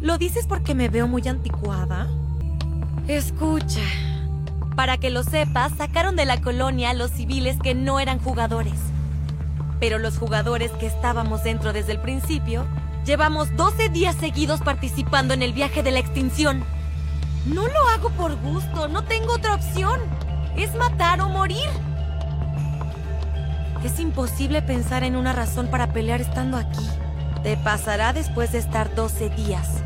¿Lo dices porque me veo muy anticuada? Escucha. Para que lo sepas, sacaron de la colonia a los civiles que no eran jugadores. Pero los jugadores que estábamos dentro desde el principio, llevamos 12 días seguidos participando en el viaje de la extinción. No lo hago por gusto, no tengo otra opción. Es matar o morir. Es imposible pensar en una razón para pelear estando aquí. Te pasará después de estar 12 días.